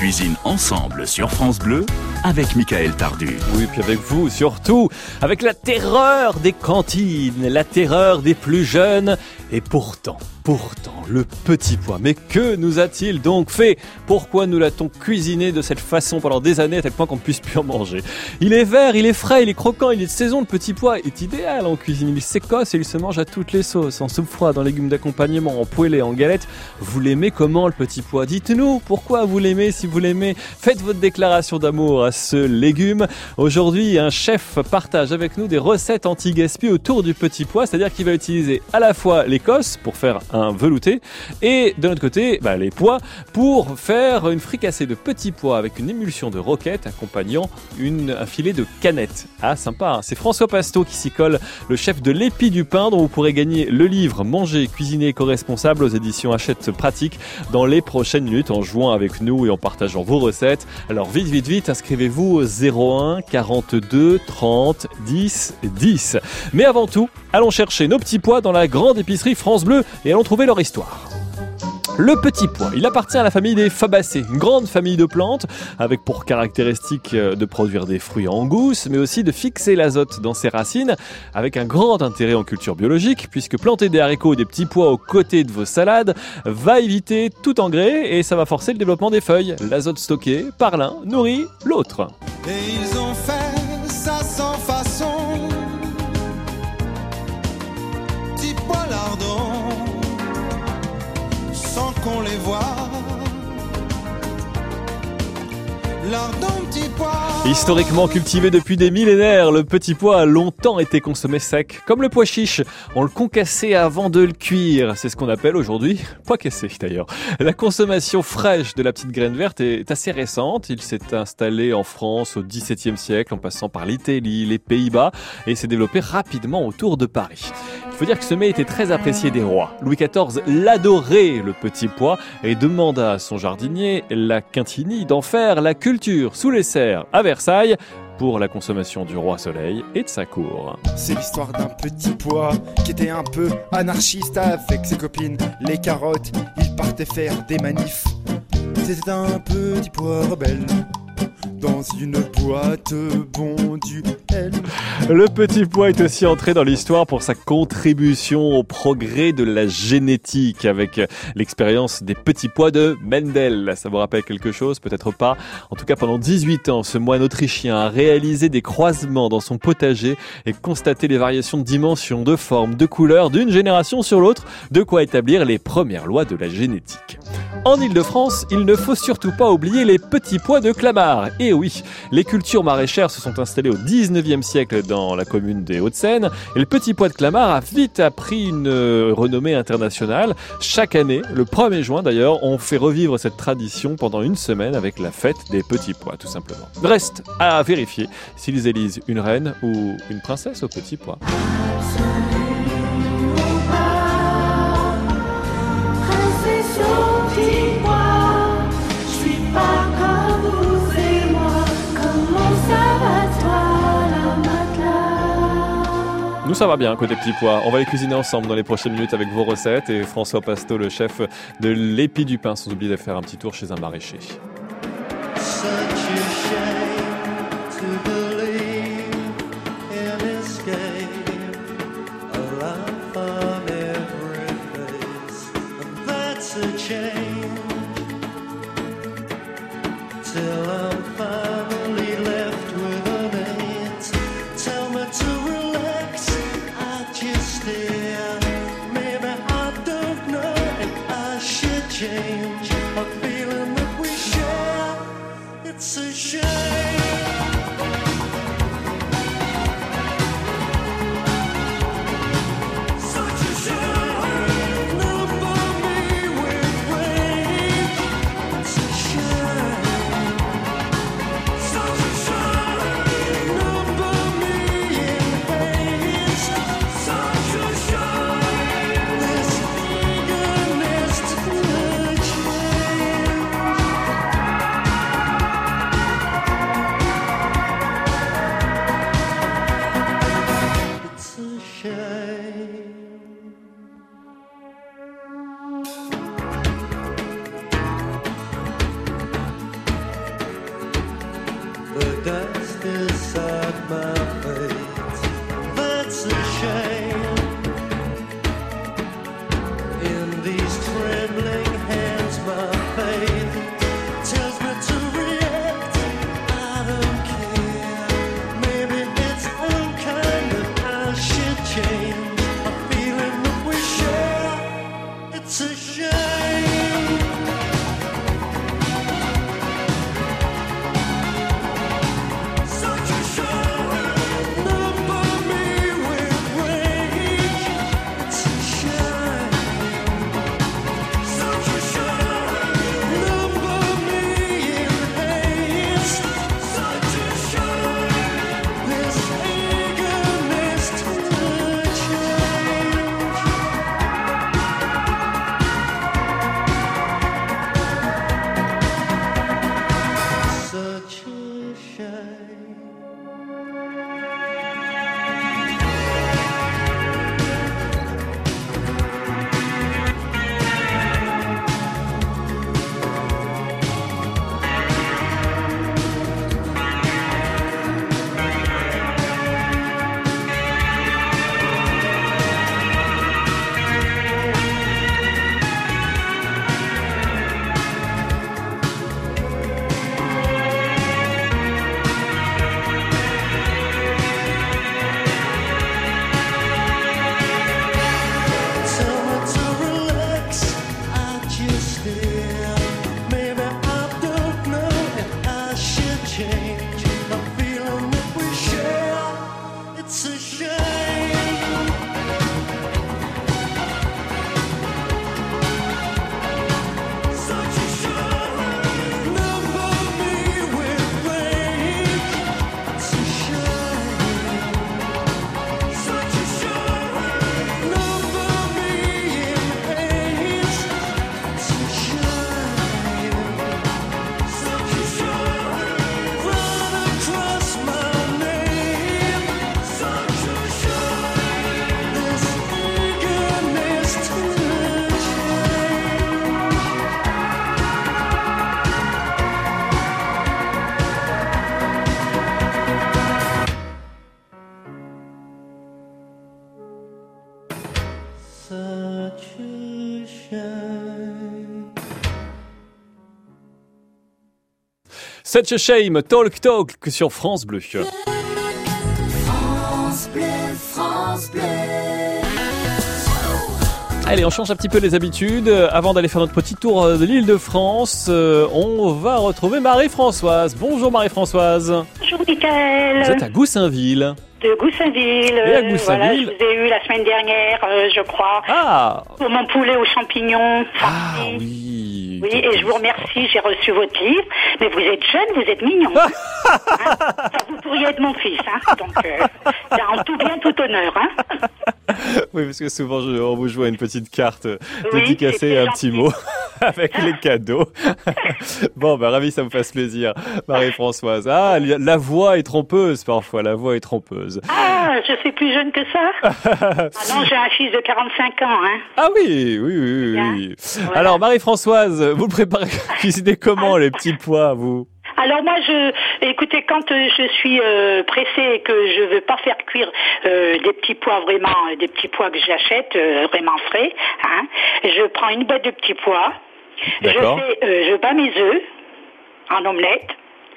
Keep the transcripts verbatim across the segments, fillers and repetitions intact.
cuisine ensemble sur France Bleu avec Mickaël Tardu. Oui, puis avec vous surtout, avec la terreur des cantines, la terreur des plus jeunes. Et pourtant, pourtant, le petit pois, mais que nous a-t-il donc fait ? Pourquoi nous l'a-t-on cuisiné de cette façon pendant des années à tel point qu'on ne puisse plus en manger ? Il est vert, il est frais, il est croquant, il est de saison. Le petit pois est idéal en cuisine. Il s'écosse et il se mange à toutes les sauces, en soupe froide, en légumes d'accompagnement, en poêlé, en galette. Vous l'aimez comment, le petit pois ? Dites-nous pourquoi vous l'aimez, si vous l'aimez. Faites votre déclaration d'amour à ce légume. Aujourd'hui, un chef partage avec nous des recettes anti-gaspi autour du petit pois, c'est-à-dire qu'il va utiliser à la fois l'écosse pour faire un velouté et de l'autre côté, bah, les pois pour faire une fricassée de petits pois avec une émulsion de roquette accompagnant une, un filet de canette. Ah, sympa, hein. C'est François Pasteau qui s'y colle, le chef de l'Épi du Pain, dont vous pourrez gagner le livre Manger, cuisiner éco-responsable aux éditions Hachette Pratique dans les prochaines minutes en jouant avec nous et en partageant vos recettes. Alors vite, vite, vite, inscrivez-vous au zéro un quarante-deux trente dix dix. Mais avant tout, allons chercher nos petits pois dans la grande épicerie France Bleu et allons trouver leur histoire. Le petit pois, il appartient à la famille des fabacées, une grande famille de plantes avec pour caractéristique de produire des fruits en gousse, mais aussi de fixer l'azote dans ses racines, avec un grand intérêt en culture biologique, puisque planter des haricots ou des petits pois aux côtés de vos salades va éviter tout engrais et ça va forcer le développement des feuilles. L'azote stocké par l'un nourrit l'autre. Et ils ont fait ça sans façon, petits pois lardons, sans qu'on les voie. Lardons, petits pois. Historiquement cultivé depuis des millénaires, le petit pois a longtemps été consommé sec. Comme le pois chiche, on le concassait avant de le cuire. C'est ce qu'on appelle aujourd'hui pois cassé d'ailleurs. La consommation fraîche de la petite graine verte est assez récente. Il s'est installé en France au dix-septième siècle en passant par l'Italie, les Pays-Bas et s'est développé rapidement autour de Paris. Il faut dire que ce mets était très apprécié des rois. Louis quatorze l'adorait, le petit pois, et demanda à son jardinier, la Quintini, d'en faire la culture sous les serres à Versailles pour la consommation du roi Soleil et de sa cour. C'est l'histoire d'un petit pois qui était un peu anarchiste avec ses copines, les carottes. Il partait faire des manifs. C'était un petit pois rebelle dans une boîte bonduelle. Le petit pois est aussi entré dans l'histoire pour sa contribution au progrès de la génétique avec l'expérience des petits pois de Mendel. Ça vous rappelle quelque chose? Peut-être pas. En tout cas, pendant dix-huit ans, ce moine autrichien a réalisé des croisements dans son potager et constaté les variations de dimension, de forme, de couleur d'une génération sur l'autre, de quoi établir les premières lois de la génétique. En Ile-de-France, il ne faut surtout pas oublier les petits pois de Clamart. Et oui, les cultures maraîchères se sont installées au dix-neuvième siècle dans la commune des Hauts-de-Seine et le petit pois de Clamart a vite appris une renommée internationale. Chaque année, le premier juin d'ailleurs, on fait revivre cette tradition pendant une semaine avec la fête des petits pois, tout simplement. Reste à vérifier s'ils élisent une reine ou une princesse aux petits pois. Nous, ça va bien côté petits pois. On va les cuisiner ensemble dans les prochaines minutes avec vos recettes et François Pasteau, le chef de l'Épi du Pain, sans oublier de faire un petit tour chez un maraîcher. Change a feeling that we share. It's a shame. it's a shame. Such a shame. Number me with rage. It's a shame. Such a shame. Number me in haste. It's a shame. Such a shame. Run across my name. Such a shame. This eagerness to change. Such a shame. Such a Shame, Talk Talk sur France Bleu. France Bleu, France Bleu. Allez, on change un petit peu les habitudes. Avant d'aller faire notre petit tour de l'île de France, euh, on va retrouver Marie-Françoise. Bonjour Marie-Françoise. Bonjour Michael, Vous êtes à Goussainville. de Goussainville. Et à Euh, Goussainville. Voilà, je vous ai eu la semaine dernière, euh, je crois, Ah, pour mon poulet aux champignons. ah farci. oui. Oui, et je vous remercie, j'ai reçu votre livre, mais vous êtes jeune, vous êtes mignon. Hein, ça, vous pourriez être mon fils, hein. Donc, euh, c'est en tout bien, tout honneur. Hein. Oui, parce que souvent, je, on vous joue à une petite carte Oui, dédicacée c'est et un gentil. petit mot avec les cadeaux. Bon, bah, ravi, ça me fasse plaisir, Marie-Françoise. Ah, la voix est trompeuse parfois, la voix est trompeuse. Ah, je suis plus jeune que ça. Ah non, j'ai un fils de quarante-cinq ans. Hein. Ah oui, oui, oui, oui. Bien. oui. Voilà. Alors, Marie-Françoise, vous le préparez, cuisinez comment les petits pois, vous? Alors moi, je, écoutez, quand euh, je suis euh, pressée et que je veux pas faire cuire euh, des petits pois vraiment, euh, des petits pois que j'achète euh, vraiment frais, hein, je prends une boîte de petits pois, je D'accord. fais, euh, je bats mes œufs en omelette.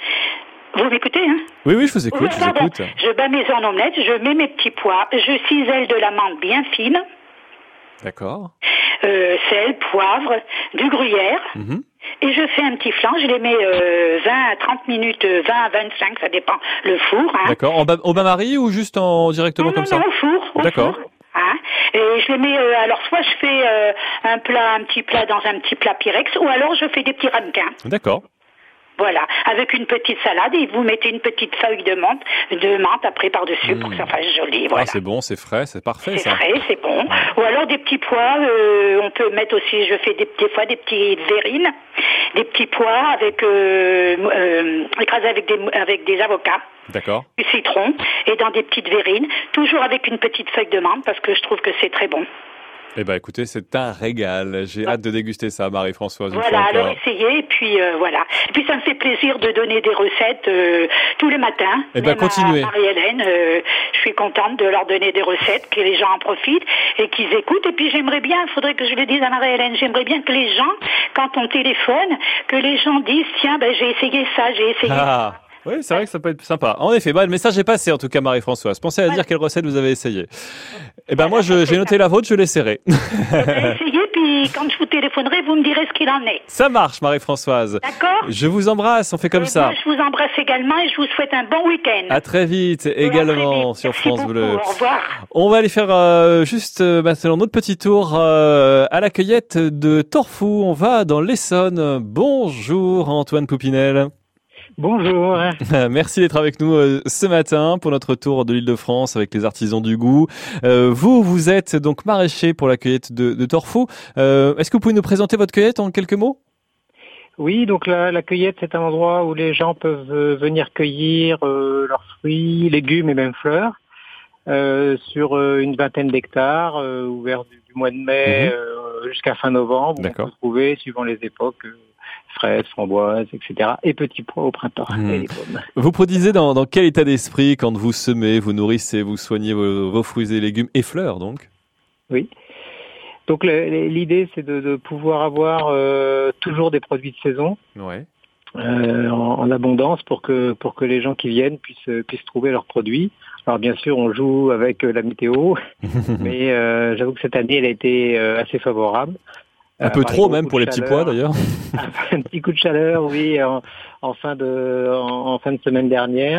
Vous m'écoutez, hein? Oui, oui, je vous écoute, Oui, je vous pardon. écoute. Je bats mes œufs en omelette, je mets mes petits pois, je cisèle de la menthe bien fine, D'accord. euh, sel, poivre, du gruyère. Mhm. Et je fais un petit flan, je les mets euh, vingt à trente minutes, euh, vingt à vingt-cinq, ça dépend le four. Hein. D'accord. En ba- au bain-marie ou juste en directement Non, comme non, ça? non, au four. Au D'accord. four, hein. Et je les mets, euh, alors soit je fais euh, un plat, un petit plat dans un petit plat Pyrex, ou alors je fais des petits ramequins. D'accord. Voilà, avec une petite salade et vous mettez une petite feuille de menthe, de menthe après par-dessus pour que ça fasse joli. Voilà. Ah, c'est bon, c'est frais, c'est parfait, C'est ça. frais, c'est bon. Ou alors des petits pois, euh, on peut mettre aussi, je fais des, des fois des petites verrines, des petits pois avec euh, euh, écrasés avec des avec des avocats, D'accord. du citron et dans des petites verrines, toujours avec une petite feuille de menthe parce que je trouve que c'est très bon. Eh ben, écoutez, c'est un régal. J'ai hâte de déguster ça, Marie-Françoise. une Voilà, fois alors encore. essayez et puis euh, voilà. Et puis ça me fait plaisir de donner des recettes euh, tous les matins. Eh ben, Même continuez. à Marie-Hélène, euh, je suis contente de leur donner des recettes, que les gens en profitent et qu'ils écoutent. Et puis j'aimerais bien, il faudrait que je le dise à Marie-Hélène, j'aimerais bien que les gens, quand on téléphone, que les gens disent tiens, ben j'ai essayé ça, j'ai essayé ça. Ah, oui, c'est vrai que ça peut être sympa. En effet, bah, le message est passé, en tout cas, Marie-Françoise. Pensez à dire quelle recette vous avez essayé. Eh ben, moi, je- j'ai noté la vôtre, je l'essaierai. Eh ben, essayez, puis quand je vous téléphonerai, vous me direz ce qu'il en est. Ça marche, Marie-Françoise. D'accord? Je vous embrasse, on fait comme Et ça. moi, je vous embrasse également et je vous souhaite un bon week-end. À très vite, Et à très également, vite. sur Merci France beaucoup. Bleu. Au revoir. On va aller faire euh, juste euh, maintenant notre petit tour euh, à la cueillette de Torfou. On va dans l'Essonne. Bonjour Antoine Poupinel. Bonjour. Merci d'être avec nous euh, ce matin pour notre tour de l'Île-de-France avec les artisans du goût. Euh, vous, vous êtes donc maraîcher pour la cueillette de, de Torfou. Euh, est-ce que vous pouvez nous présenter votre cueillette en quelques mots? Oui, donc la, la cueillette, c'est un endroit où les gens peuvent euh, venir cueillir euh, leurs fruits, légumes et même fleurs euh, sur euh, une vingtaine d'hectares, euh, ouvert du, du mois de mai Mhm. euh, jusqu'à fin novembre. Où on D'accord. peut trouver, suivant les époques, euh, fraises, framboises, et cetera. Et petits pois au printemps, Mhm. et les pommes. Vous produisez dans, dans quel état d'esprit quand vous semez, vous nourrissez, vous soignez vos, vos fruits et légumes et fleurs donc? Oui. Donc le- l'idée, c'est de, de pouvoir avoir euh, toujours des produits de saison. Ouais. Euh, en, en abondance pour que pour que les gens qui viennent puissent puissent trouver leurs produits. Alors bien sûr, on joue avec euh, la météo, mais euh, j'avoue que cette année, elle a été euh, assez favorable. Un Euh, peu par trop gros même coups pour de les petits chaleur. pois d'ailleurs. Un petit coup de chaleur, oui, en, en fin de en, en fin de semaine dernière.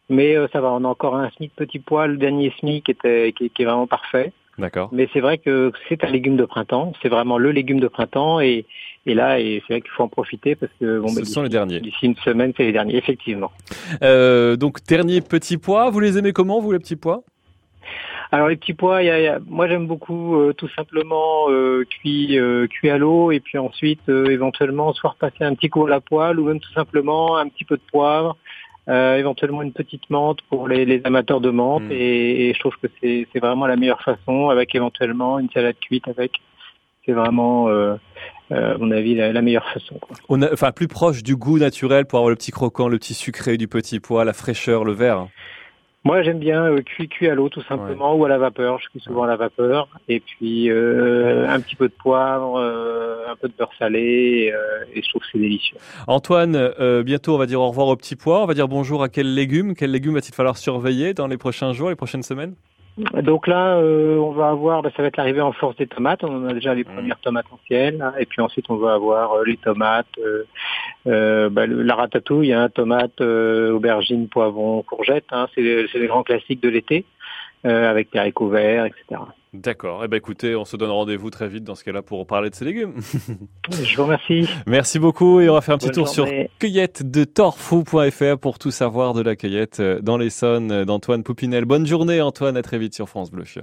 Mais euh, ça va, on a encore un SMIC petit pois, le dernier SMIC qui, était, qui, qui est vraiment parfait. D'accord. Mais c'est vrai que c'est un légume de printemps, c'est vraiment le légume de printemps et, et là, et c'est vrai qu'il faut en profiter parce que bon, Ce bah, sont les derniers. D'ici une semaine, c'est les derniers, effectivement. Euh, donc, dernier petit pois, vous les aimez comment, vous, les petits pois ? Alors les petits pois, y a, y a, moi j'aime beaucoup euh, tout simplement euh, cuit, euh, cuit à l'eau et puis ensuite euh, éventuellement soit repasser un petit coup à la poêle ou même tout simplement un petit peu de poivre, euh, éventuellement une petite menthe pour les, les amateurs de menthe mmh. et, et je trouve que c'est, c'est vraiment la meilleure façon avec éventuellement une salade cuite avec. C'est vraiment, euh, euh, à mon avis, la, la meilleure façon, quoi. On a, enfin, plus proche du goût naturel pour avoir le petit croquant, le petit sucré du petit pois, la fraîcheur, le vert. Moi, j'aime bien euh, cuit, cuit à l'eau, tout simplement, ouais. ou à la vapeur. Je cuis souvent à la vapeur. Et puis, euh, un petit peu de poivre, euh, un peu de beurre salé, euh, et je trouve que c'est délicieux. Antoine, euh, bientôt, on va dire au revoir au petit pois. On va dire bonjour à quels légumes. Quels légumes va-t-il falloir surveiller dans les prochains jours, les prochaines semaines ? Donc là, euh, on va avoir, bah, ça va être l'arrivée en force des tomates. On a déjà les premières tomates en ciel, hein, et puis ensuite on va avoir euh, les tomates, euh, euh, bah, le, la ratatouille, hein, tomates, euh, aubergines, poivrons, courgettes. Hein, c'est, c'est les grands classiques de l'été, euh, avec les haricots verts, et cetera. D'accord. Eh ben écoutez, on se donne rendez-vous très vite dans ce cas-là pour parler de ces légumes. Je vous remercie. Merci beaucoup et on va faire un petit Bonne tour journée. sur cueillette de torfou point f r pour tout savoir de la cueillette dans l'Essonne d'Antoine Poupinel. Bonne journée Antoine, à très vite sur France Bleu.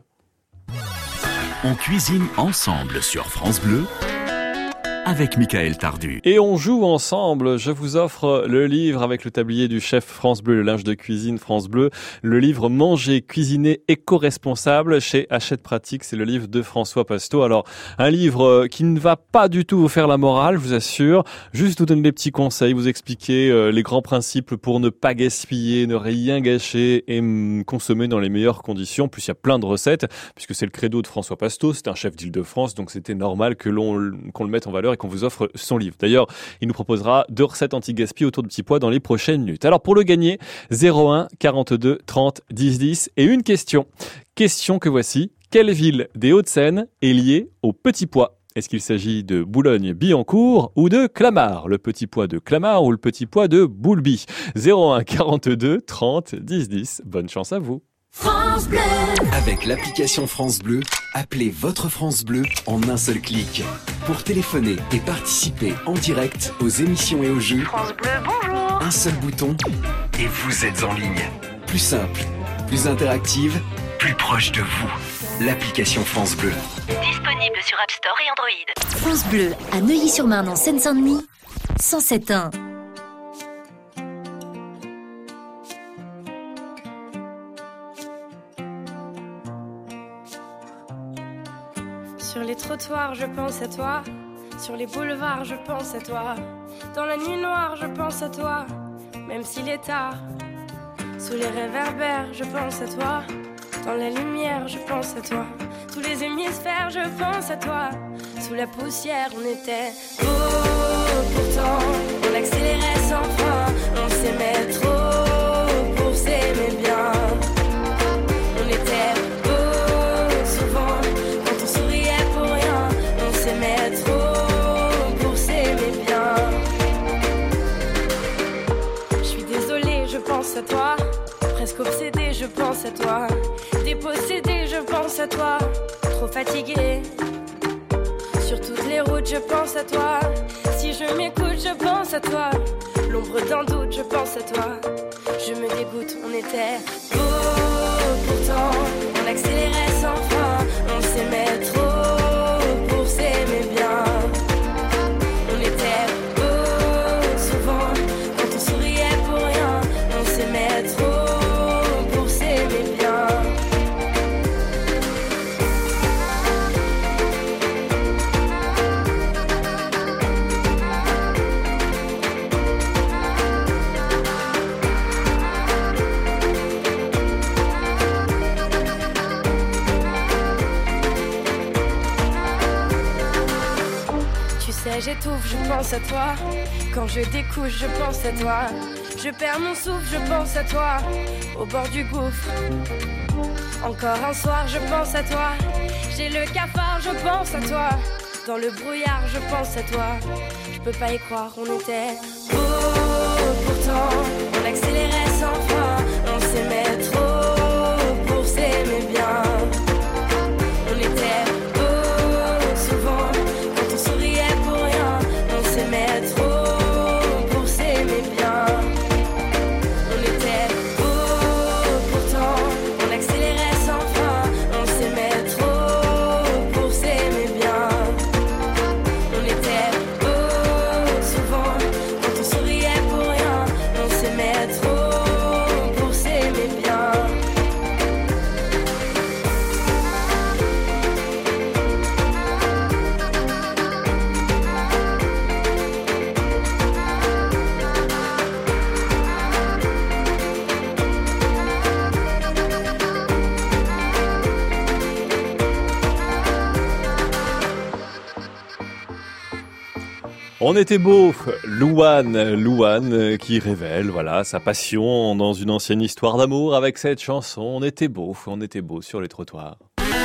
On cuisine ensemble sur France Bleu avec Michael Tardu. Et on joue ensemble. Je vous offre le livre avec le tablier du chef France Bleu, le linge de cuisine France Bleu. Le livre Manger, cuisiner, éco-responsable chez Hachette Pratique. C'est le livre de François Pasteau. Alors, un livre qui ne va pas du tout vous faire la morale, je vous assure. Juste vous donner des petits conseils, vous expliquer les grands principes pour ne pas gaspiller, ne rien gâcher et consommer dans les meilleures conditions. En plus, il y a plein de recettes puisque c'est le credo de François Pasteau. C'est un chef d'Île-de-France, donc c'était normal que l'on, qu'on le mette en valeur et qu'on vous offre son livre. D'ailleurs, il nous proposera deux recettes anti-gaspi autour de petits pois dans les prochaines minutes. Alors pour le gagner, zéro un quarante-deux trente dix dix et une question. Question que voici. Quelle ville des Hauts-de-Seine est liée au petit pois ? Est-ce qu'il s'agit de Boulogne-Billancourt ou de Clamart ? Le petit pois de Clamart ou le petit pois de Boulby ? zéro un quarante-deux trente dix dix. Bonne chance à vous. France Bleu. Avec l'application France Bleu, appelez votre France Bleu en un seul clic. Pour téléphoner et participer en direct aux émissions et aux jeux, France Bleu, bonjour. Un seul bouton et vous êtes en ligne. Plus simple, plus interactive, plus proche de vous. L'application France Bleu. Disponible sur App Store et Android. France Bleu, à Neuilly-sur-Marne en Seine-Saint-Denis, cent sept un. Sur les trottoirs, je pense à toi. Sur les boulevards, je pense à toi. Dans la nuit noire, je pense à toi. Même s'il est tard. Sous les réverbères, je pense à toi. Dans la lumière, je pense à toi. Tous les hémisphères, je pense à toi. Sous la poussière, on était beau. Pourtant, on accélérait sans frein. On s'aimait trop pour s'aimer bien. On était beau souvent. Quand on souriait pour rien, on s'aimait trop pour s'aimer bien. Je suis désolée, je pense à toi. Presque obsédée, je pense à toi. Dépossédée, je pense à toi. Trop fatiguée. Sur toutes les routes, je pense à toi. Si je m'écoute, je pense à toi. L'ombre d'un doute, je pense à toi. Je me dégoûte, on était beau. Pourtant, on accélérait sans frein. On s'aimait trop pour s'aimer bien. On était beau souvent. Quand on souriait pour rien, on s'aimait trop pour s'aimer bien. J'étouffe, je pense à toi. Quand je découche, je pense à toi. Je perds mon souffle, je pense à toi. Au bord du gouffre. Encore un soir, je pense à toi. J'ai le cafard, je pense à toi. Dans le brouillard, je pense à toi. Je peux pas y croire, on était beau. Pourtant, on accélérait sans frein. On On était beau, Louane, Louane qui révèle voilà sa passion dans une ancienne histoire d'amour avec cette chanson. On était beau, on était beau sur les trottoirs.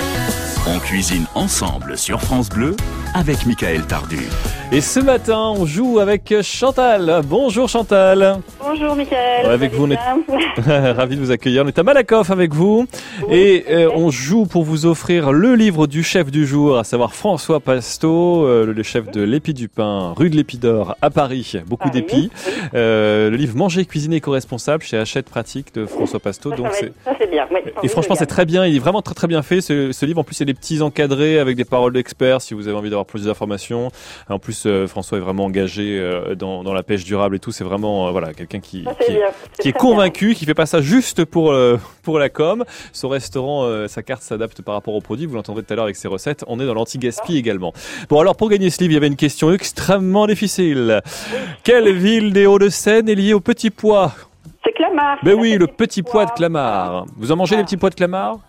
On cuisine ensemble sur France Bleu avec Michael Tardu. Et ce matin, on joue avec Chantal. Bonjour Chantal. Bonjour Michael. Ouais, avec vous, on est ravi de vous accueillir. On est à Malakoff avec vous. Oui, et euh, on joue pour vous offrir le livre du chef du jour, à savoir François Pasteau, euh, le chef de l'Épi du Pain, rue de l'Épidore à Paris. Beaucoup Paris, d'épis. Oui. Euh, le livre Manger, cuisiner, éco-responsable chez Hachette Pratique de François Pasteau. Ça, Donc ça, c'est... ça c'est bien. Oui, et franchement, c'est très bien. Il est vraiment très très bien fait. Ce, ce livre, en plus, il y a des petits encadrés avec des paroles d'experts si vous avez envie d'avoir plus d'informations. En plus, euh, François est vraiment engagé euh, dans, dans la pêche durable et tout. C'est vraiment euh, voilà quelqu'un qui, ça, qui, bien, qui est convaincu, bien. Qui fait pas ça juste pour euh, pour la com. Son restaurant, euh, sa carte s'adapte par rapport aux produits. Vous l'entendrez tout à l'heure avec ses recettes. On est dans l'anti-gaspi oh. également. Bon, alors pour gagner ce livre, il y avait une question extrêmement difficile. Quelle ville des Hauts-de-Seine est liée au petit pois? C'est Clamart. Ben oui, le petit pois de Clamart. Vous en mangez ah. les petits pois de Clamart?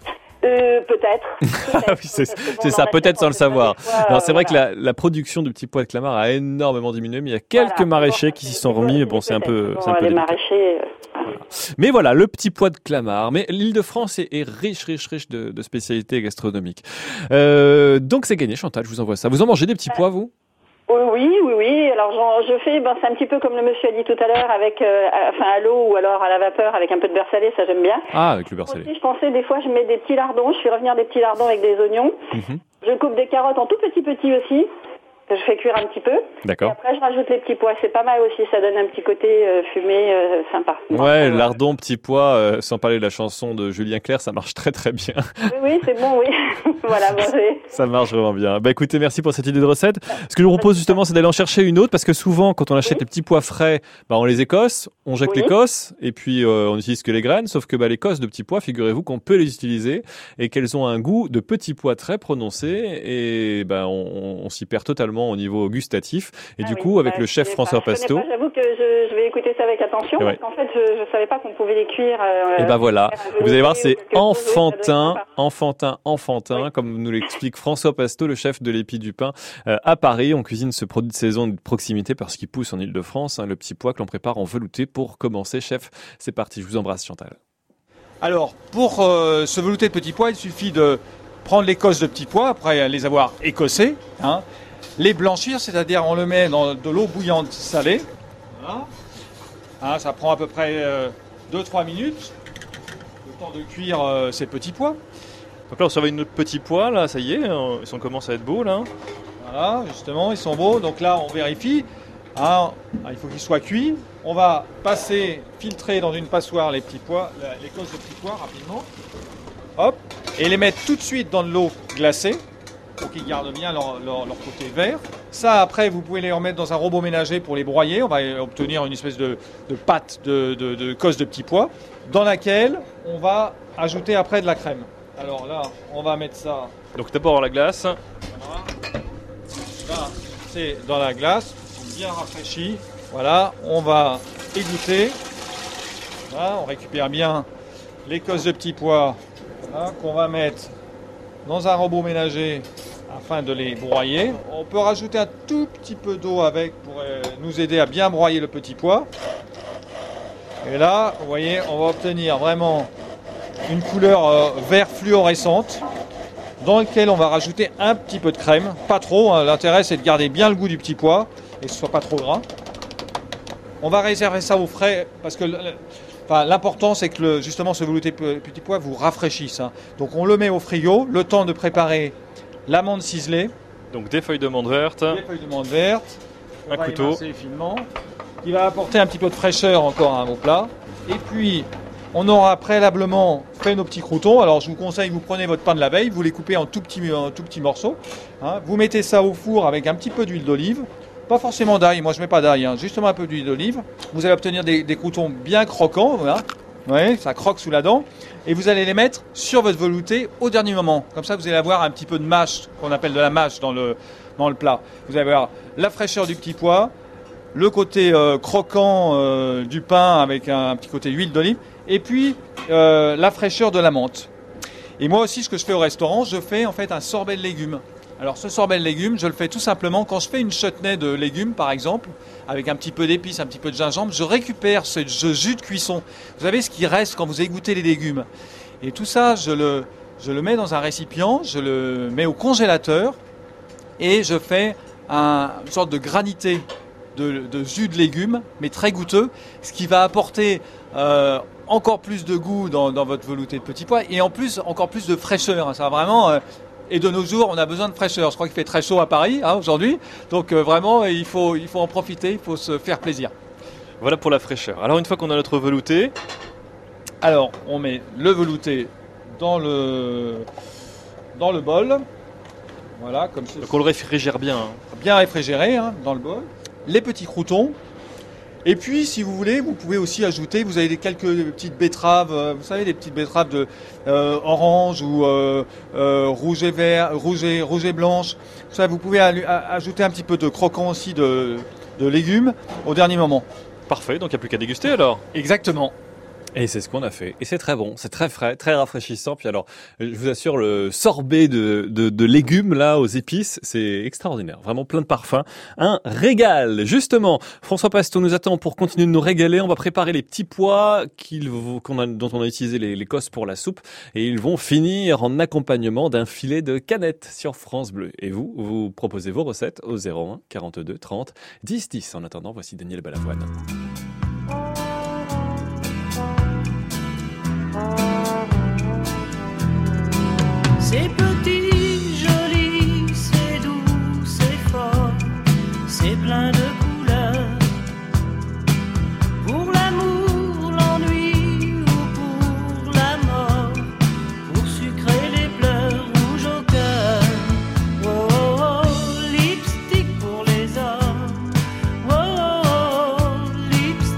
Euh, peut-être. peut-être. oui, c'est c'est ça, peut-être sans le savoir. Non, c'est vrai voilà. que la, la production de petits pois de Clamart a énormément diminué, mais il y a quelques voilà. maraîchers qui s'y sont remis, mais bon, c'est un peu, bon, c'est un peu les maraîchers. Voilà. Mais voilà, le petit pois de Clamart. Mais l'Île-de-France est, est riche, riche, riche de, de spécialités gastronomiques. Euh, donc c'est gagné, Chantal, je vous envoie ça. Vous en mangez des petits pois, vous? Oui, oui, oui. Alors j'en, je fais, ben, c'est un petit peu comme le monsieur a dit tout à l'heure, avec, euh, enfin à l'eau ou alors à la vapeur avec un peu de beurre salé, ça j'aime bien. Ah, avec le beurre salé. Aussi, je pensais des fois je mets des petits lardons, je fais revenir des petits lardons avec des oignons. Mm-hmm. Je coupe des carottes en tout petits petits aussi. Que je fais cuire un petit peu. D'accord. Et après, je rajoute les petits pois. C'est pas mal aussi. Ça donne un petit côté euh, fumé euh, sympa. Ouais, lardon, petits pois, euh, sans parler de la chanson de Julien Clerc, ça marche très très bien. Oui, oui, c'est bon, oui. Voilà, bon, c'est... Ça marche vraiment bien. Bah écoutez, merci pour cette idée de recette. Ce que je vous propose justement, c'est d'aller en chercher une autre, parce que souvent, quand on achète oui. les petits pois frais, bah on les écosse, on jette oui. l'écosse, et puis euh, on n'utilise que les graines. Sauf que bah l'écosse de petits pois, figurez-vous qu'on peut les utiliser et qu'elles ont un goût de petits pois très prononcé, et bah on, on s'y perd totalement au niveau gustatif. Et ah du coup, oui, avec bah, le chef François pas, Pasteau. Pas, j'avoue que je, je vais écouter ça avec attention, ouais. parce qu'en fait, je ne savais pas qu'on pouvait les cuire. Euh, et ben bah voilà, vous allez voir, c'est enfantin, chose, enfantin, enfantin, oui. comme nous l'explique François Pasteau, le chef de l'Épi du Pain euh, à Paris. On cuisine ce produit de saison de proximité parce qu'il pousse en Île-de-France, hein, le petit pois que l'on prépare en velouté pour commencer. Chef, c'est parti, je vous embrasse Chantal. Alors, pour euh, ce velouté de petits pois, il suffit de prendre l'écosse de petits pois, après les avoir écossés, hein, les blanchir, c'est-à-dire on le met dans de l'eau bouillante salée. Voilà. Hein, ça prend à peu près euh, deux à trois minutes, le temps de cuire euh, ces petits pois. Donc là on surveille notre petit pois, là, ça y est, ils commencent à être beaux là. Voilà, justement, ils sont beaux, donc là on vérifie. Hein, il faut qu'ils soient cuits. On va passer, filtrer dans une passoire les petits pois, l'écosse de petits pois rapidement. Hop, et les mettre tout de suite dans de l'eau glacée, pour qu'ils gardent bien leur, leur, leur côté vert. Ça, après, vous pouvez les remettre dans un robot ménager pour les broyer. On va obtenir une espèce de, de pâte de, de, de cosse de petits pois, dans laquelle on va ajouter après de la crème. Alors là, on va mettre ça... Donc d'abord la glace. Voilà. Là, c'est dans la glace, bien rafraîchi. Voilà, on va égoutter. Voilà, on récupère bien les cosses de petits pois, voilà, qu'on va mettre dans un robot ménager afin de les broyer. On peut rajouter un tout petit peu d'eau avec pour nous aider à bien broyer le petit pois. Et là, vous voyez, on va obtenir vraiment une couleur euh, vert fluorescente dans laquelle on va rajouter un petit peu de crème. Pas trop, hein. L'intérêt c'est de garder bien le goût du petit pois et que ce soit pas trop gras. On va réserver ça au frais parce que enfin, l'important c'est que le, justement ce velouté petit pois vous rafraîchisse. Hein. Donc on le met au frigo, le temps de préparer l'amande ciselée. Donc des feuilles de menthe verte. Des feuilles de menthe verte. Un couteau. Finement, qui va apporter un petit peu de fraîcheur encore hein, au plat. Et puis on aura préalablement fait nos petits croûtons. Alors je vous conseille, vous prenez votre pain de la veille, vous les coupez en tout petits, en tout petits morceaux. Hein. Vous mettez ça au four avec un petit peu d'huile d'olive. Pas forcément d'ail, moi je mets pas d'ail, hein. Justement un peu d'huile d'olive. Vous allez obtenir des, des croûtons bien croquants, voilà. Ouais, ça croque sous la dent. Et vous allez les mettre sur votre velouté au dernier moment. Comme ça vous allez avoir un petit peu de mâche, qu'on appelle de la mâche dans le, dans le plat. Vous allez avoir la fraîcheur du petit pois, le côté euh, croquant euh, du pain avec un, un petit côté d'huile d'olive, et puis euh, la fraîcheur de la menthe. Et moi aussi ce que je fais au restaurant, je fais en fait un sorbet de légumes. Alors ce sorbet de légumes, je le fais tout simplement quand je fais une chutney de légumes par exemple, avec un petit peu d'épices, un petit peu de gingembre, je récupère ce, ce jus de cuisson. Vous savez ce qui reste quand vous égouttez les légumes. Et tout ça, je le, je le mets dans un récipient, je le mets au congélateur et je fais un, une sorte de granité de, de jus de légumes, mais très goûteux, ce qui va apporter euh, encore plus de goût dans, dans votre velouté de petits pois et en plus encore plus de fraîcheur. Ça va vraiment... Euh, Et de nos jours, on a besoin de fraîcheur. Je crois qu'il fait très chaud à Paris hein, aujourd'hui. Donc euh, vraiment, il faut, il faut en profiter, il faut se faire plaisir. Voilà pour la fraîcheur. Alors une fois qu'on a notre velouté, alors on met le velouté dans le, dans le bol. Voilà, comme ça. Donc on le réfrigère bien. Hein. Bien réfrigéré hein, dans le bol. Les petits croûtons. Et puis, si vous voulez, vous pouvez aussi ajouter, vous avez des quelques petites betteraves, euh, vous savez, des petites betteraves de euh, orange ou euh, euh, rouge et vert, rouge et, rouge et blanche. Ça, vous pouvez a, a, ajouter un petit peu de croquant aussi de, de légumes au dernier moment. Parfait, donc il n'y a plus qu'à déguster alors. Exactement. Et c'est ce qu'on a fait. Et c'est très bon, c'est très frais, très rafraîchissant. Puis alors, je vous assure, le sorbet de, de, de légumes là aux épices, c'est extraordinaire. Vraiment plein de parfums. Un régal. Justement, François Pasteau nous attend pour continuer de nous régaler. On va préparer les petits pois qu'il, qu'on a, dont on a utilisé les, les cosses pour la soupe. Et ils vont finir en accompagnement d'un filet de canette sur France Bleu. Et vous, vous proposez vos recettes au zéro un quarante-deux trente dix dix. En attendant, voici Daniel Balavoine. C'est petit, joli, c'est doux, c'est fort, c'est plein de couleurs. Pour l'amour, l'ennui ou pour la mort, pour sucrer les pleurs rouges au cœur. Oh, oh, oh, lipstick pour les hommes. Oh, oh, oh, lipstick.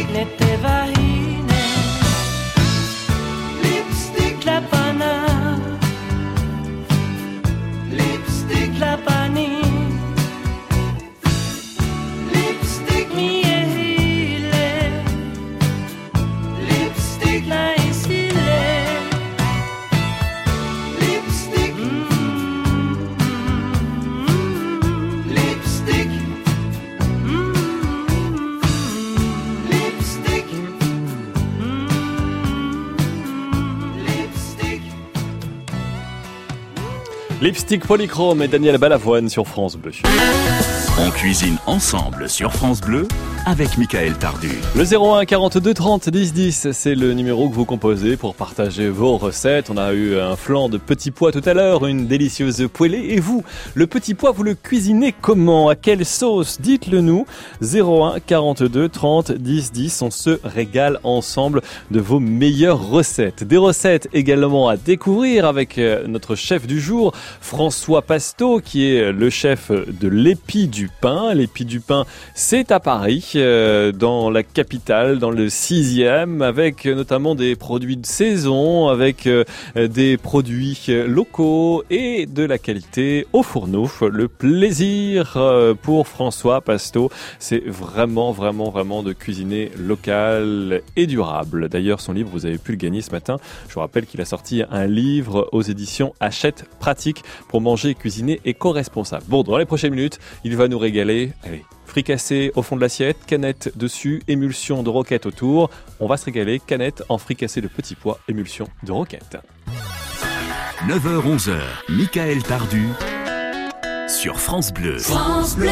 le te vagine, lipstick la pana, lipstick la pani, lipstick mi ehile, lipstick la esile, lipstick, mm, lipstick, mm, lipstick, lipstick. Lipstick Polychrome et Daniel Balavoine sur France Bleu. On cuisine ensemble sur France Bleu avec Michael Tardu. Le zéro un quarante-deux trente dix dix, c'est le numéro que vous composez pour partager vos recettes. On a eu un flan de petits pois tout à l'heure, une délicieuse poêlée. Et vous, le petit pois, vous le cuisinez comment? À quelle sauce? Dites-le nous. zéro un quarante-deux trente dix dix, on se régale ensemble de vos meilleures recettes. Des recettes également à découvrir avec notre chef du jour, François Pasteau, qui est le chef de l'Épi du Pain. L'Épi du Pain, c'est à Paris, euh, dans la capitale, dans le sixième, avec notamment des produits de saison, avec euh, des produits locaux et de la qualité au fourneau. Le plaisir euh, pour François Pasteau, c'est vraiment, vraiment, vraiment de cuisiner local et durable. D'ailleurs, son livre, vous avez pu le gagner ce matin. Je vous rappelle qu'il a sorti un livre aux éditions Hachette Pratique pour manger, cuisiner éco-responsable. Bon, dans les prochaines minutes, il va nous régaler. Allez, fricassé au fond de l'assiette, canette dessus, émulsion de roquette autour. On va se régaler, canette en fricassé de petits pois, émulsion de roquette. neuf heures onze heures, Michael Tardu sur France Bleu. France Bleu.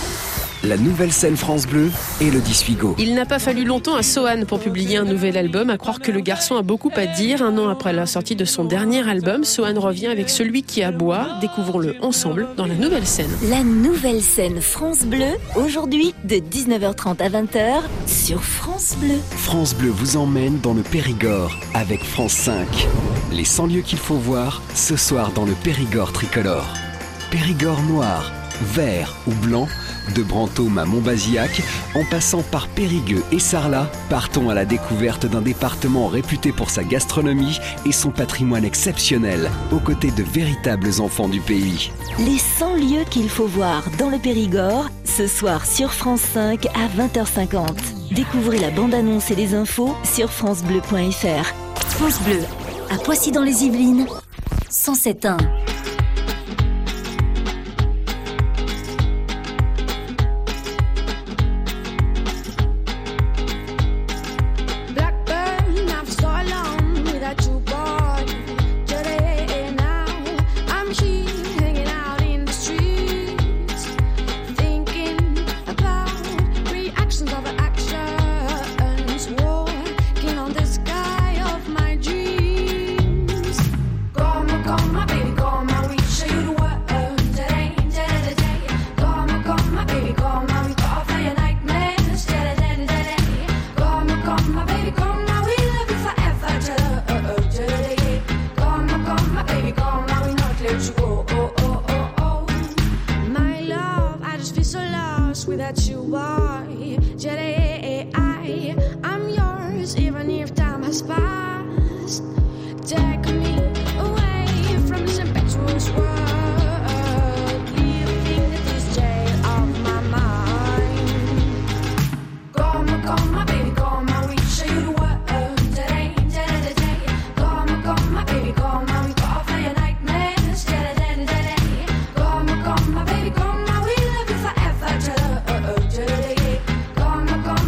La nouvelle scène France Bleu, Élodie Suigo. Il n'a pas fallu longtemps à Sohan pour publier un nouvel album, à croire que le garçon a beaucoup à dire. Un an après la sortie de son dernier album, Sohan revient avec Celui qui aboie. Découvrons-le ensemble dans la nouvelle scène. La nouvelle scène France Bleu, aujourd'hui de dix-neuf heures trente à vingt heures sur France Bleu. France Bleu vous emmène dans le Périgord avec France cinq. Les cent lieux qu'il faut voir ce soir dans le Périgord tricolore. Périgord noir, vert ou blanc, de Brantôme à Montbazillac, en passant par Périgueux et Sarlat, partons à la découverte d'un département réputé pour sa gastronomie et son patrimoine exceptionnel, aux côtés de véritables enfants du pays. Les cent lieux qu'il faut voir dans le Périgord, ce soir sur France cinq à vingt heures cinquante. Découvrez la bande-annonce et les infos sur francebleu point fr. France Bleu, à Poissy dans les Yvelines, cent sept point un.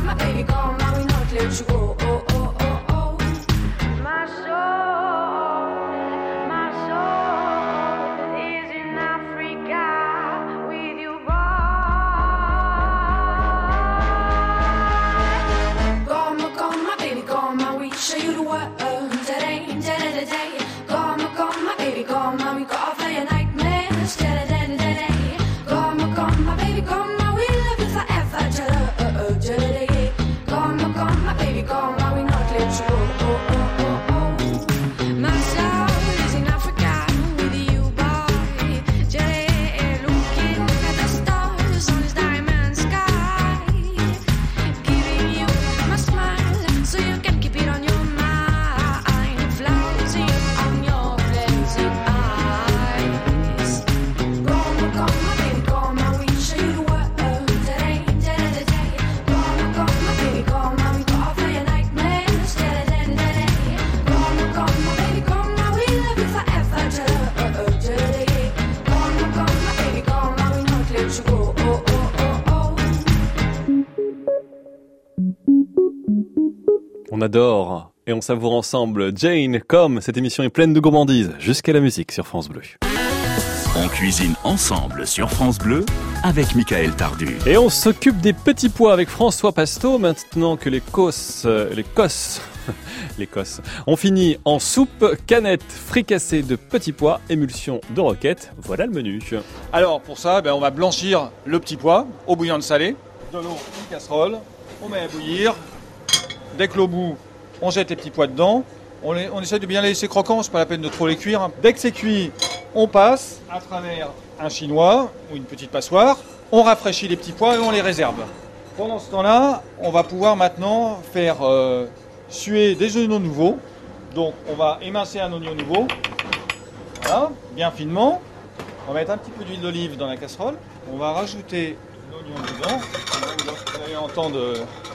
My soul On adore et on savoure ensemble Jane, comme cette émission est pleine de gourmandise, jusqu'à la musique sur France Bleu. On cuisine ensemble sur France Bleu avec Michael Tardu. Et on s'occupe des petits pois avec François Pasteau, maintenant que les cosses, euh, les cosses, les cosses, ont fini en soupe, canette fricassée de petits pois, émulsion de roquette. Voilà le menu. Alors pour ça, ben, on va blanchir le petit pois au bouillon de salé, de l'eau, une casserole, on met à bouillir. Dès que l'eau bout, on jette les petits pois dedans. On, les, on essaie de bien les laisser croquants, c'est pas la peine de trop les cuire. Dès que c'est cuit, on passe à travers un chinois ou une petite passoire. On rafraîchit les petits pois et on les réserve. Pendant ce temps-là, on va pouvoir maintenant faire euh, suer des oignons nouveaux. Donc on va émincer un oignon nouveau. Voilà, bien finement. On va mettre un petit peu d'huile d'olive dans la casserole. On va rajouter l'oignon dedans. Vous allez entendre euh,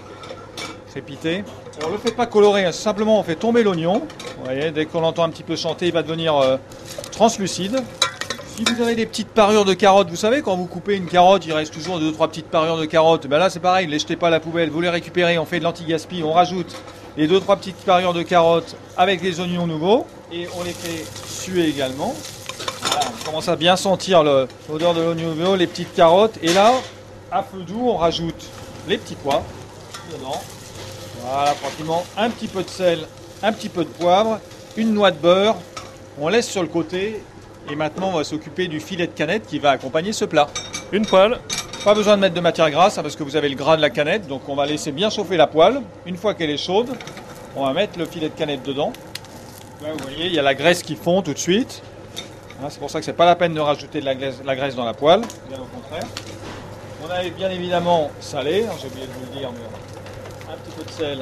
crépiter. On ne le fait pas colorer, hein. Simplement on fait tomber l'oignon. Vous voyez, dès qu'on l'entend un petit peu chanter, il va devenir euh, translucide. Si vous avez des petites parures de carottes, vous savez, quand vous coupez une carotte, il reste toujours deux trois petites parures de carottes. Ben là c'est pareil, ne les jetez pas à la poubelle, vous les récupérez, on fait de l'anti-gaspi, on rajoute les deux trois petites parures de carottes avec les oignons nouveaux et on les fait suer également. Voilà, on commence à bien sentir le, l'odeur de l'oignon nouveau, les petites carottes. Et là, à feu doux, on rajoute les petits pois dedans. Voilà, tranquillement, un petit peu de sel, un petit peu de poivre, une noix de beurre. On laisse sur le côté et maintenant on va s'occuper du filet de canette qui va accompagner ce plat. Une poêle. Pas besoin de mettre de matière grasse hein, parce que vous avez le gras de la canette, donc on va laisser bien chauffer la poêle. Une fois qu'elle est chaude, on va mettre le filet de canette dedans. Là vous voyez, il y a la graisse qui fond tout de suite. Hein, c'est pour ça que c'est pas la peine de rajouter de la graisse, la graisse dans la poêle, bien au contraire. On a bien évidemment salé, hein, j'ai oublié de vous le dire, mais un petit peu de sel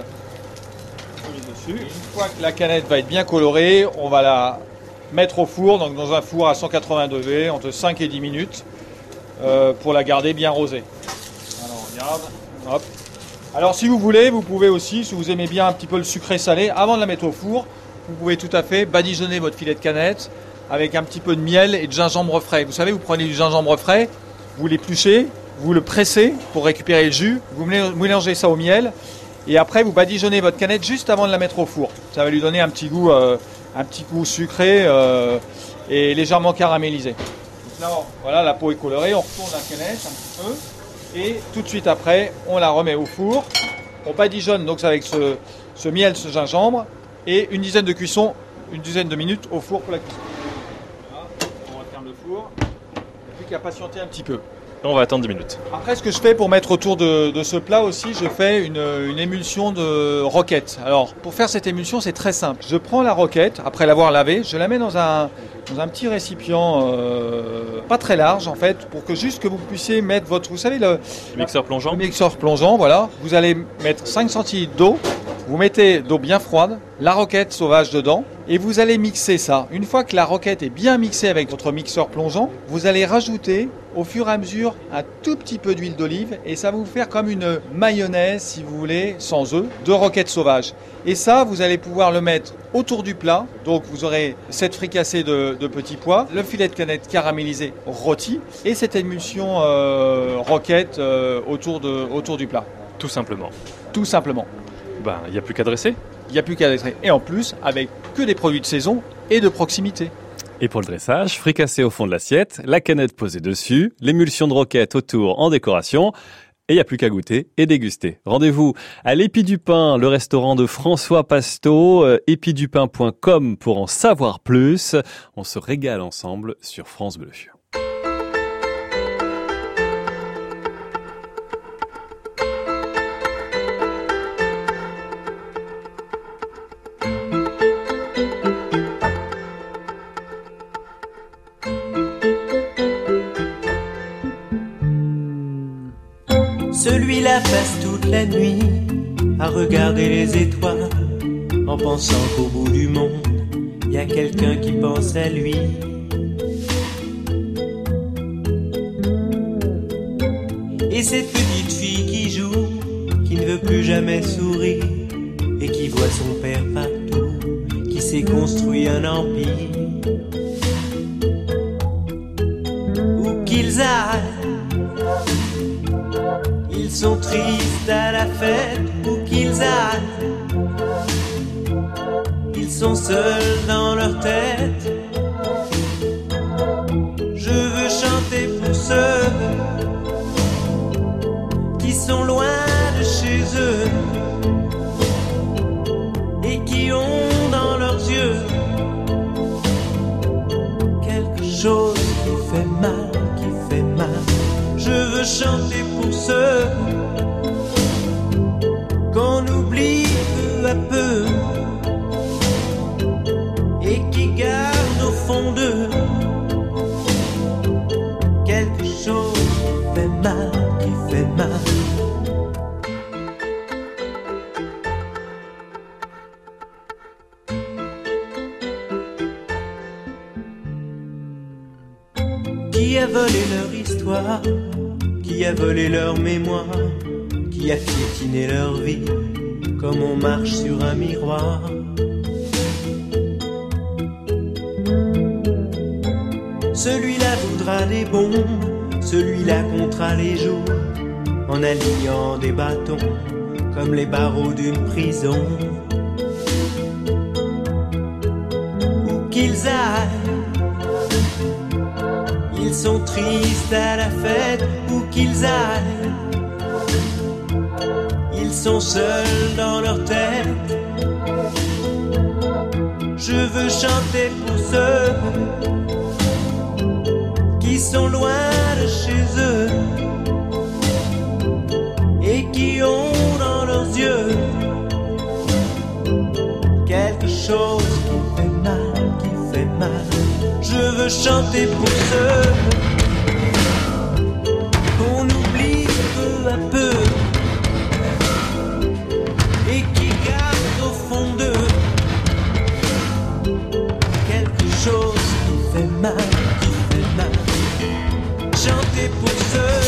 dessus. Et une fois que la canette va être bien colorée, on va la mettre au four, donc dans un four à cent quatre-vingts degrés, entre cinq et dix minutes, euh, pour la garder bien rosée. Alors on regarde, hop. Alors si vous voulez, vous pouvez aussi, si vous aimez bien un petit peu le sucré salé, avant de la mettre au four, vous pouvez tout à fait badigeonner votre filet de canette avec un petit peu de miel et de gingembre frais. Vous savez, vous prenez du gingembre frais, vous l'épluchez, vous le pressez pour récupérer le jus, vous mélangez ça au miel et après vous badigeonnez votre canette juste avant de la mettre au four. Ça va lui donner un petit goût, euh, un petit goût sucré euh, et légèrement caramélisé. Donc là, voilà, la peau est colorée, on retourne la canette un petit peu et tout de suite après on la remet au four. On badigeonne donc avec ce, ce miel, ce gingembre et une dizaine de cuissons, une dizaine de minutes au four pour la cuisson. Voilà, on referme le four, il n'y a plus qu'à patienter un petit peu. On va attendre dix minutes. Après, ce que je fais pour mettre autour de, de ce plat aussi, je fais une, une émulsion de roquette. Alors, pour faire cette émulsion, c'est très simple. Je prends la roquette, après l'avoir lavée, je la mets dans un, dans un petit récipient euh, pas très large, en fait, pour que juste que vous puissiez mettre votre, vous savez, le, le mixeur plongeant. Le mixeur plongeant, voilà. Vous allez mettre cinq centilitres d'eau. Vous mettez d'eau bien froide, la roquette sauvage dedans et vous allez mixer ça. Une fois que la roquette est bien mixée avec votre mixeur plongeant, vous allez rajouter au fur et à mesure un tout petit peu d'huile d'olive et ça va vous faire comme une mayonnaise, si vous voulez, sans œufs, de roquette sauvage. Et ça, vous allez pouvoir le mettre autour du plat. Donc vous aurez cette fricassée de, de petits pois, le filet de canette caramélisé rôti et cette émulsion euh, roquette euh, autour, de, autour du plat. Tout simplement. Tout simplement. Ben, il n'y a plus qu'à dresser. Il n'y a plus qu'à dresser. Et en plus, avec que des produits de saison et de proximité. Et pour le dressage, fricassé au fond de l'assiette, la canette posée dessus, l'émulsion de roquette autour en décoration. Et il n'y a plus qu'à goûter et déguster. Rendez-vous à l'Épi du Pain, le restaurant de François Pasteau, épi du pain point com pour en savoir plus. On se régale ensemble sur France Bleu. Celui-là passe toute la nuit à regarder les étoiles en pensant qu'au bout du monde, il y a quelqu'un qui pense à lui. Et cette petite fille qui joue, qui ne veut plus jamais sourire et qui voit son père partout, qui s'est construit un empire. Où qu'ils aillent, ils sont tristes à la fête, où qu'ils aillent, Ils sont seuls dans leur tête. Je veux chanter pour ceux qui sont loin de chez eux et qui ont dans leurs yeux quelque chose qui fait mal, qui fait mal. Je veux chanter pour ceux qu'on oublie peu à peu et qui gardent au fond d'eux quelque chose qui fait mal, qui fait mal. Qui a volé leur histoire, qui a volé leur mémoire, qui a piétiné leur vie, comme on marche sur un miroir. Celui-là voudra des bombes, celui-là comptera les jours, en alignant des bâtons, comme les barreaux d'une prison. Où qu'ils aillent, ils sont tristes à la fête, où qu'ils aillent. Ils sont seuls dans leur tête. Je veux chanter pour ceux qui sont loin de chez eux et qui ont dans leurs yeux quelque chose qui fait mal, qui fait mal. Je veux chanter pour ceux qu'on oublie peu à peu et qui gardent au fond d'eux quelque chose qui fait mal, qui fait mal. Chanter pour ceux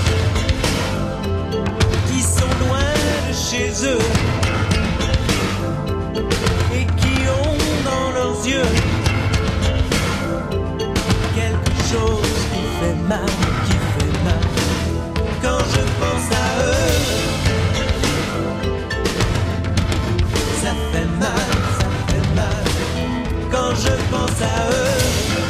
qui sont loin de chez eux et qui ont dans leurs yeux quelque chose qui fait mal, qui fait mal. Quand je pense à eux, ça fait mal, ça fait mal. Quand je pense à eux,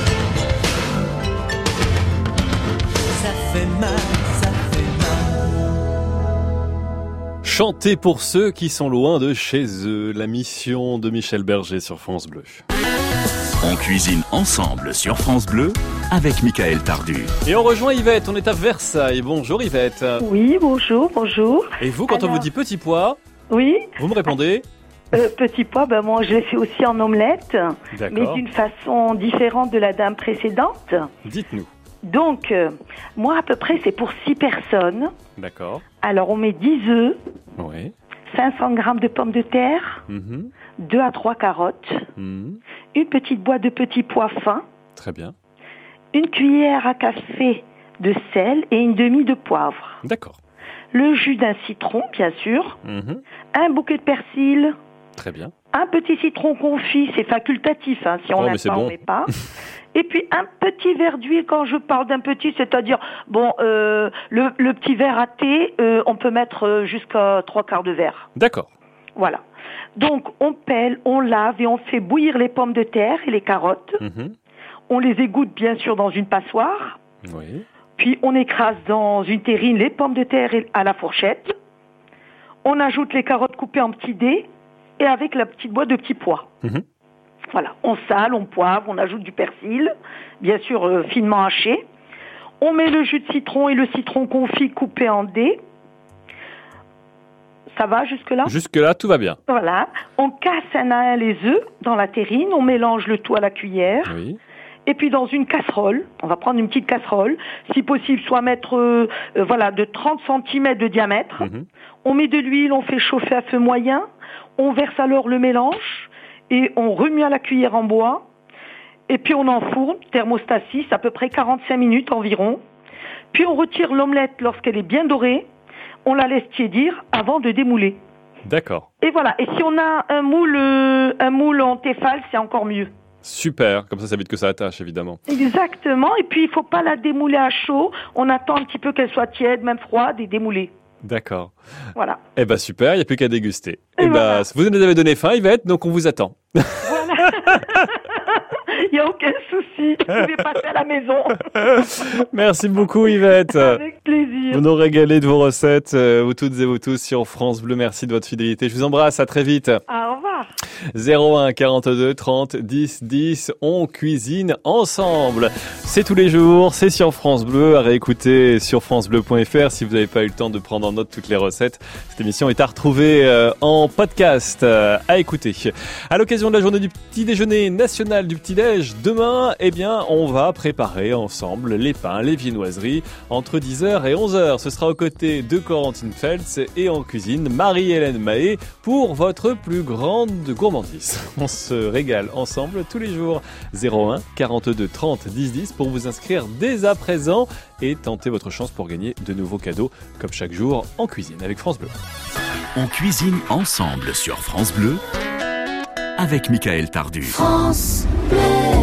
ça fait mal, ça fait mal. Chanter pour ceux qui sont loin de chez eux, la mission de Michel Berger sur France Bleu. On cuisine ensemble sur France Bleu avec Michael Tardu. Et on rejoint Yvette, on est à Versailles. Bonjour Yvette. Oui, bonjour, bonjour. Et vous, quand Alors... on vous dit petit pois, oui, vous me répondez euh, petit pois, ben moi je l'ai fait aussi en omelette, D'accord. mais d'une façon différente de la dame précédente. Dites-nous. Donc, euh, moi à peu près c'est pour six personnes. D'accord. Alors on met dix œufs, Oui. cinq cents grammes de pommes de terre, Mhm. deux à trois carottes, Mhm. une petite boîte de petits pois fins, Très bien. une cuillère à café de sel et une demi de poivre. D'accord. Le jus d'un citron, bien sûr, Mhm. un bouquet de persil, Très bien. un petit citron confit, c'est facultatif, hein, si on Oh, n'aime mais c'est pas, bon. on met pas. Et puis un petit verre d'huile, quand je parle d'un petit, c'est-à-dire, bon, euh, le, le petit verre à thé, euh, on peut mettre euh, jusqu'à trois quarts de verre. D'accord. Voilà. Donc, on pèle, on lave et on fait bouillir les pommes de terre et les carottes. Mhm. On les égoutte, bien sûr, dans une passoire. Oui. Puis, on écrase dans une terrine les pommes de terre à la fourchette. On ajoute les carottes coupées en petits dés et avec la petite boîte de petits pois. Mhm. Voilà. On sale, on poivre, on ajoute du persil, bien sûr euh, finement haché. On met le jus de citron et le citron confit coupé en dés. Ça va jusque-là ? Jusque-là, tout va bien. Voilà. On casse un à un les œufs dans la terrine, on mélange le tout à la cuillère. Oui. Et puis dans une casserole, on va prendre une petite casserole, si possible soit mettre euh, euh, voilà, de trente centimètres de diamètre. Mhm. On met de l'huile, on fait chauffer à feu moyen, on verse alors le mélange et on remue à la cuillère en bois. Et puis on enfourne, thermostat six, à peu près quarante-cinq minutes environ. Puis on retire l'omelette lorsqu'elle est bien dorée. On la laisse tiédir avant de démouler. D'accord. Et voilà. Et si on a un moule, euh, un moule en Tefal, c'est encore mieux. Super. Comme ça, ça évite que ça attache, évidemment. Exactement. Et puis, il faut pas la démouler à chaud. On attend un petit peu qu'elle soit tiède, même froide, et démouler. D'accord. Voilà. Eh ben super, il n'y a plus qu'à déguster. Et Eh voilà. ben, vous nous avez donné faim, Yvette, donc on vous attend. Voilà. Il n'y a aucun souci. Vous pouvez passer à la maison. Merci beaucoup Yvette. Avec plaisir. Vous nous régalez de vos recettes, euh, vous toutes et vous tous sur France Bleu. Merci de votre fidélité. Je vous embrasse, à très vite. Au revoir. zéro un quarante-deux trente dix dix, on cuisine ensemble. C'est tous les jours, c'est sur France Bleu, à réécouter sur francebleu point fr si vous n'avez pas eu le temps de prendre en note toutes les recettes. Cette émission est à retrouver euh, en podcast, euh, à écouter. À l'occasion de la journée du petit déjeuner national du petit-déj, demain, eh bien, on va préparer ensemble les pains, les viennoiseries entre dix heures et onze heures. Ce sera aux côtés de Corentine Feltz et en cuisine Marie-Hélène Mahé pour votre plus grande gourmandise. On se régale ensemble tous les jours. zéro un quarante-deux trente dix dix pour vous inscrire dès à présent et tenter votre chance pour gagner de nouveaux cadeaux comme chaque jour en cuisine avec France Bleu. On cuisine ensemble sur France Bleu avec Michael Tardu. France Bleu.